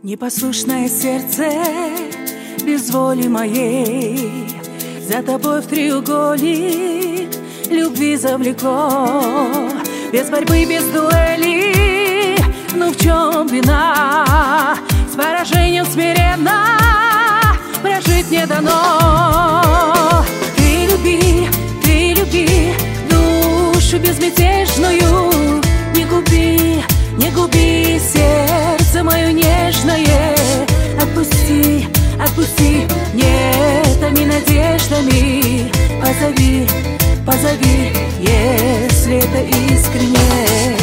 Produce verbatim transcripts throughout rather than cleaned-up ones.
Непослушное сердце без воли моей за тобой в треугольник любви завлекло. Без борьбы, без дуэли, ну в чем вина? С поражением смиренно прожить не дано. Ты люби, ты люби душу безмятежную, не губи, не губи сердце мое нежное. Отпусти, отпусти, нет, томи надеждами. Позови, позови, если это искренне.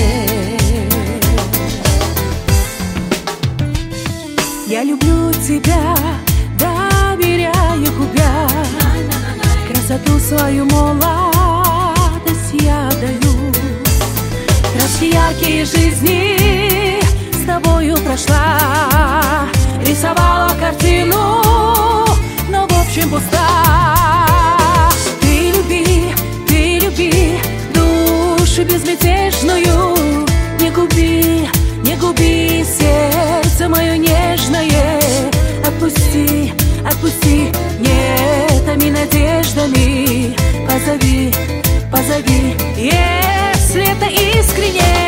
Я люблю тебя, доверяю, губя красоту свою, молодость я даю. Краски яркие жизни с тобою прошла, рисовала картину, но в общем пуста. Ты люби, ты люби душу безмятежную, не губи, не губи сердце мое нежное. Отпусти, отпусти, нет, томи надеждами. Позови, позови, если это искренне.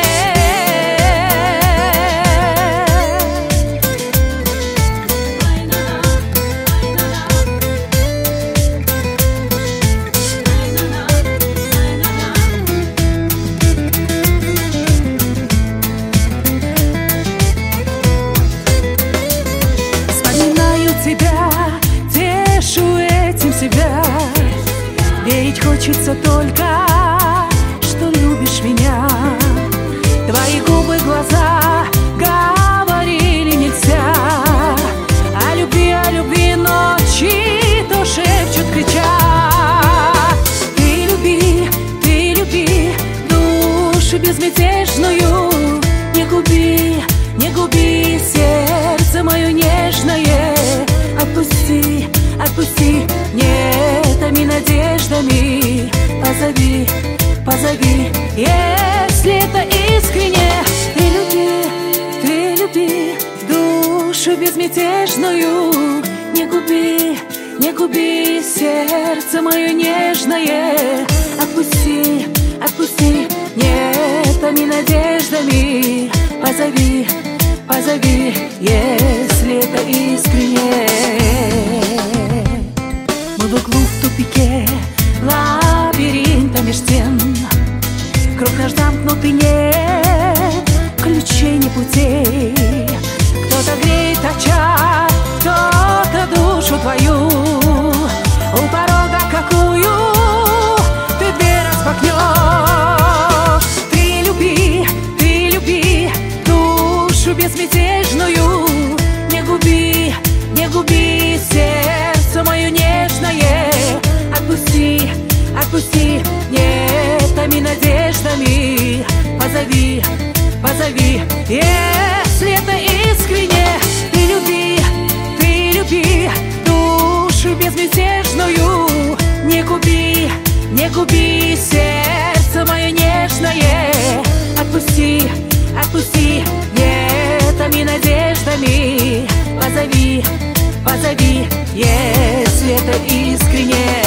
Тебя, тешу этим себя, верить хочется только, что любишь меня. Твои губы, глаза говорили нельзя о любви, о любви, ночи то шепчут, кричат. Ты люби, ты люби душу безмятежную, не губи, не губи сердце мое нежное. Отпусти, отпусти, нет, томи надеждами. Позови, позови, если это искренне. Ты люби, ты люби душу безмятежную, не губи, не губи сердце мое нежное. Отпусти, отпусти, нет, томи надеждами. Позови, позови, если это искренне. Мы в углу в тупике, лабиринта меж стен. Круг наш замкнутый, нет ключей, ни путей. Кто-то греет очаг, кто-то душу твою. У порога какую ты дверь распахнешь. Ты люби, ты люби душу безмятежную, не губи, не губи сердце мое нежное. Отпусти, отпусти, нет, томи надеждами. Позови, позови, если это искренне. Ты люби, ты люби душу безмятежную, не губи, не губи сердце мое нежное. Отпусти, отпусти, нет, томи надеждами. Позови, позови, если это искренне.